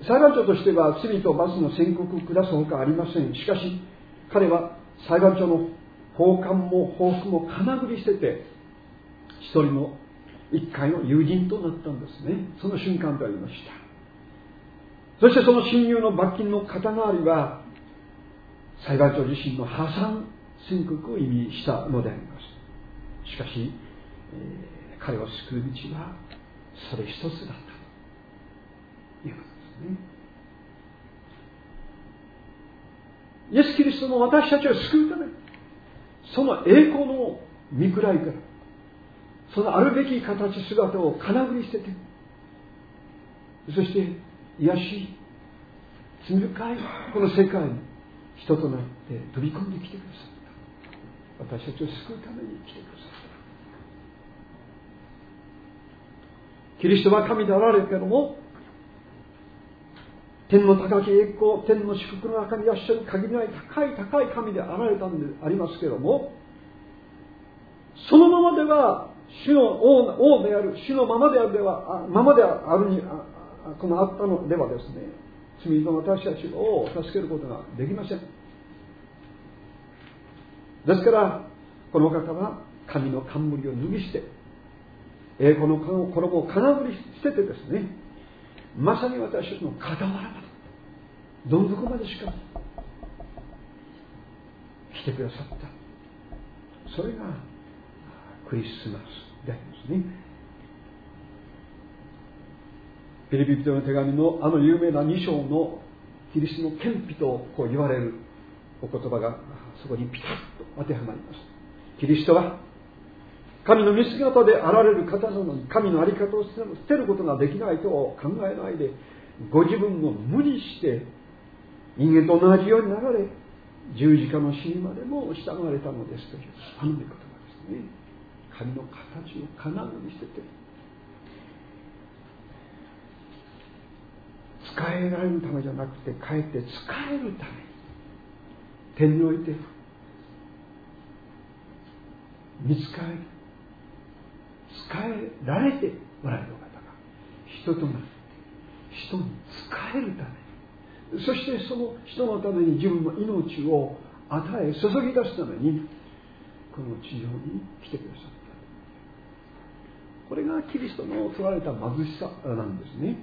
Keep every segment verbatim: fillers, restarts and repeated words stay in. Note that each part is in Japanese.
裁判長としては罪と罰の宣告を下すほかありません。しかし彼は裁判長の奉還も報復もかなぐり捨てて、一人の一回の友人となったんですね。その瞬間でありました。そしてその親友の罰金の肩代わりは裁判長自身の破産宣告を意味したのであります。しかし、えー、彼を救う道はそれ一つだったということですね。イエス・キリストも私たちを救うため、その栄光の御位から、そのあるべき形姿をかなぐり捨てて、そして癒し、罪深いこの世界に人となって飛び込んできてくださった。私たちを救うために来てくださった。キリストは神であられるけれども、天の高き栄光、天の祝福の中にいらっしゃる限りない高い高い神であられたんでありますけれども、そのままでは主の 王, 王である主のままであるではままであるにあこのあったのではですね、罪の私たちを助けることができません。ですからこの方は神の冠を脱ぎ捨て、栄光の衣をかなぐり捨ててですね、まさに私たちの傍らまで、どん底までしか来てくださった。それがクリスマスでありますね。ピリピ人の手紙のあの有名なに章のキリストの謙卑とこう言われるお言葉がそこにピタッと当てはまります。キリストは神の見姿であられる方なのに、神の在り方を捨てることができないと考えないで、ご自分を無にして人間と同じようになられ、十字架の死にまでも従われたのですというあの御言葉ですね。神の形をかなぐり捨てて、使えられるためじゃなくて、かえって使えるために天において見つかえる、使えられておられるお方が人となって人に使えるため、そしてその人のために自分の命を与え注ぎ出すためにこの地上に来てくださった。これがキリストの取られた貧しさなんですね。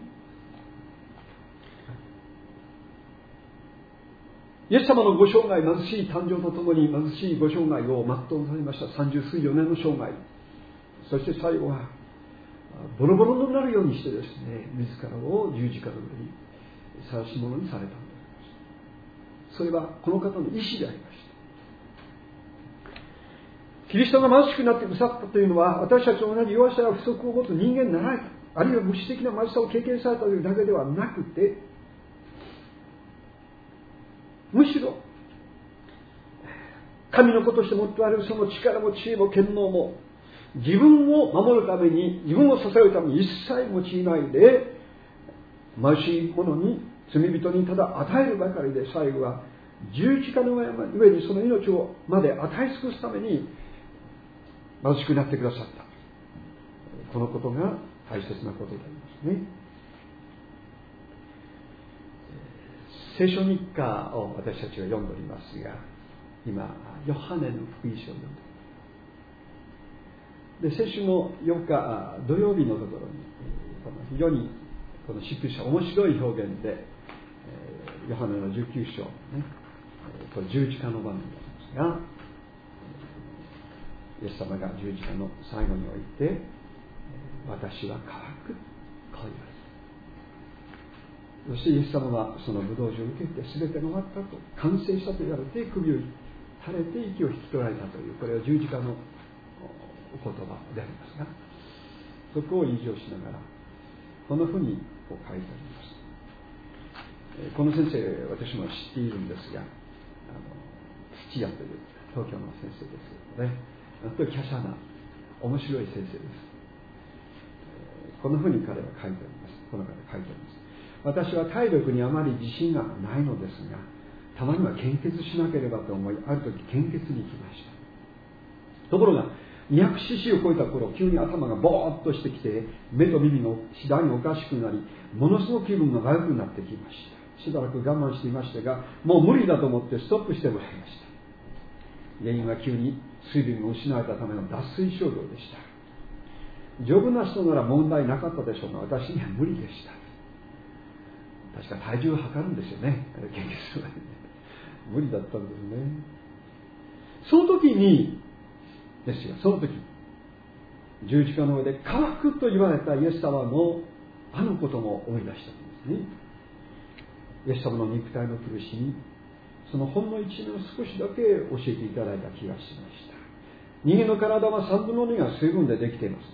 イエス様のご生涯、貧しい誕生とともに貧しいご生涯を全うされました。三十数四年の生涯、そして最後はボロボロになるようにしてですね、自らを十字架の上に晒し者にされたのであります。それはこの方の意志でありました。キリストが貧しくなってくださったというのは、私たちと同じ弱さや不足を持つ人間になられた、あるいは無視的な貧しさを経験されたというだけではなくて、むしろ神の子として持っておられるその力も知恵も権能も、自分を守るために、自分を支えるために一切用いないで、貧しい者に、罪人にただ与えるばかりで、最後は十字架の上にその命をまで与え尽くすために貧しくなってくださった。このことが大切なことでありますね。聖書日課を私たちは読んでおりますが、今ヨハネの福音書を読んでおります。で、先週のよっか土曜日のところに、この非常にこの執筆者面白い表現で、ヨハネのじゅうきゅう章、ね、これ十字架の場面ですが、イエス様が十字架の最後において、私は乾く、こう言われた。そしてイエス様はそのブドウ酒を受けて全てが終わったと、完成したと言われて首を垂れて息を引き取られたという、これは十字架のお言葉でありますが、そこを引用しながらこのふうにこう書いてあります。この先生、私も知っているんですが、あの土屋という東京の先生ですので、本当に華奢な面白い先生です。このふうに彼は書いてあります。この方書いてあります。私は体力にあまり自信がないのですが、たまには献血しなければと思い、ある時献血に行きました。ところがにひゃくシーシー を超えた頃、急に頭がボーッとしてきて、目と耳が次第におかしくなり、ものすごく気分が悪くなってきました。しばらく我慢していましたが、もう無理だと思ってストップしてもらいました。原因は急に水分を失われたための脱水症状でした。丈夫な人なら問題なかったでしょうが、私には無理でした。確か体重を測るんですよね、研究する前に。無理だったんですね。その時にですよ、その時十字架の上で乾くと言われたイエス様のあのことも思い出したんですね。イエス様の肉体の苦しみ、そのほんの一面を少しだけ教えていただいた気がしました。人間の体はさんぶんのにが水分でできています。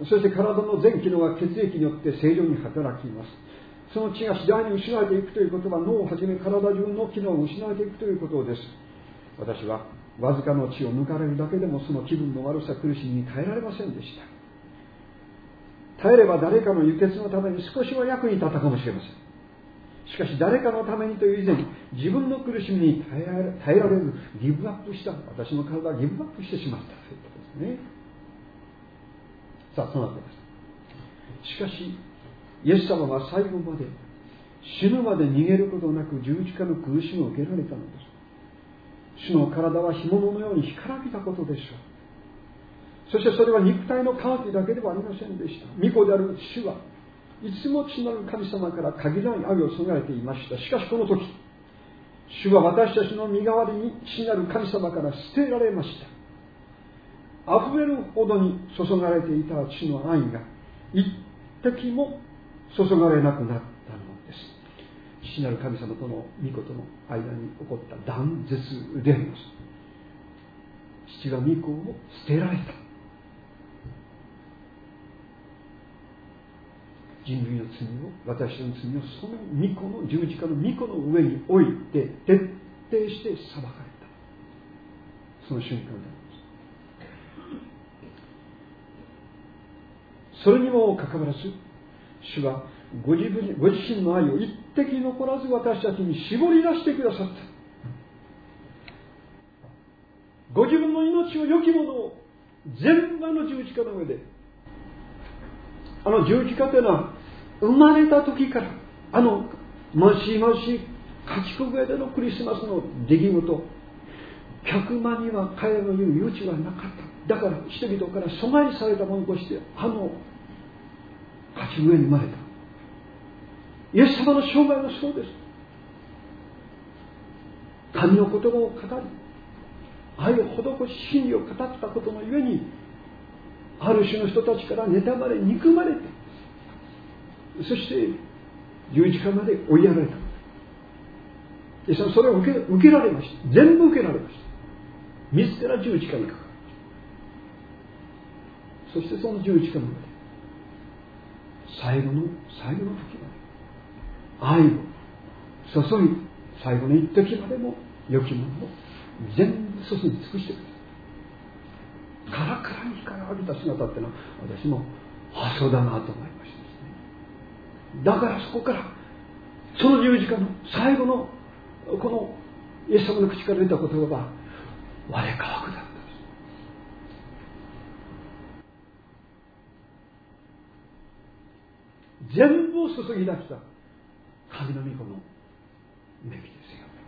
そして体の全機能が血液によって正常に働きます。その血が次第に失われていくということは、脳をはじめ体中の機能を失われていくということです。私はわずかの血を抜かれるだけでもその気分の悪さ、苦しみに耐えられませんでした。耐えれば誰かの輸血のために少しは役に立ったかもしれません。しかし誰かのためにという以前に、自分の苦しみに耐えられ、耐えられずギブアップした。私の体はギブアップしてしまったということですね。さあ、そのわけです。しかしイエス様は最後まで、死ぬまで逃げることなく十字架の苦しみを受けられたのです。主の体は干物のように干からびたことでしょう。そしてそれは肉体の渇きだけではありませんでした。御子である主はいつも父なる神様から限らない愛を注がれていました。しかしこの時、主は私たちの身代わりに父なる神様から捨てられました。溢れるほどに注がれていた父の愛が一滴も注がれなくなったのです。父なる神様との御子との間に起こった断絶であります。父が御子を捨てられた。人類の罪を、私の罪をその御子の十字架の御子の上に置いて徹底して裁かれた。その瞬間であります。それにもかかわらず、主はご自分、ご自身の愛を一滴残らず私たちに絞り出してくださった。ご自分の命を良きものを全部の十字架の上で、あの十字架というのは生まれた時からあのましまし家畜小屋でのクリスマスの出来事、客間には彼の言う余地はなかった。だから人々から阻害されたものとしてあの家畜小屋に生まれた。イエス様の生涯もそうです。神の言葉を語り、愛を施し真理を語ったことのゆえに、ある種の人たちから妬まれ憎まれて、そして十字架まで追いやられた。イエス様はそれを受け、受けられました。全部受けられました。自ら十字架にかかる。そしてその十字架の上で最後の最後の時まで愛を注ぎ、最後の一滴までも良きものを全部注ぎ尽くしてくれた。カラカラに光を浴びた姿っていうのは私もあ、そうだなと思いましたですね。だからそこからその十字架の最後のこのイエス様の口から出た言葉は我乾くだったんです。全部を注ぎ出した神の御子の恵みですよ。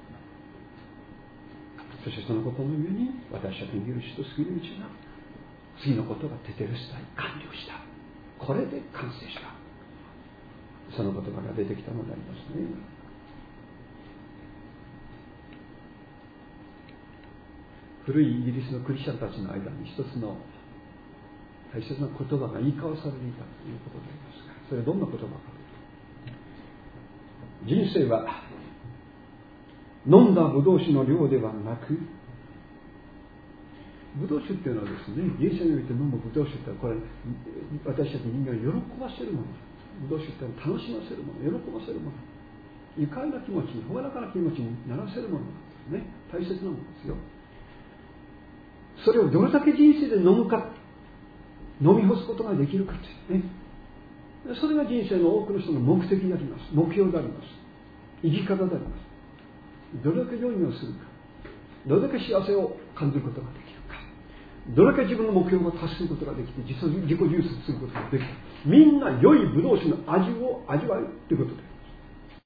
そしてそのことのゆえに私たちに許しと救いのうちが次のことがテテレスタイ完了した。これで完成した。その言葉が出てきたのでありますね。古いイギリスのクリスチャンたちの間に一つの大切な言葉が言い交わされていたということでありますが、それはどんな言葉か。人生は飲んだブドウ酒の量ではなく、ブドウ酒っていうのはですね、人生において飲むブドウ酒ってこれ私たち人間を喜ばせるもの、ブドウ酒ってのは楽しませるもの、喜ばせるもの、愉快な気持ちに、朗らかな気持ちにならせるものなんですね。大切なものですよ。それをどれだけ人生で飲むか、飲み干すことができるかというね、それが人生の多くの人の目的であります。目標であります。生き方であります。どれだけ良い目をするか、どれだけ幸せを感じることができるか、 どれだけ自分の目標を達することができて自己自己充足することができた。みんな良いブドウ酒の味を味わうということです。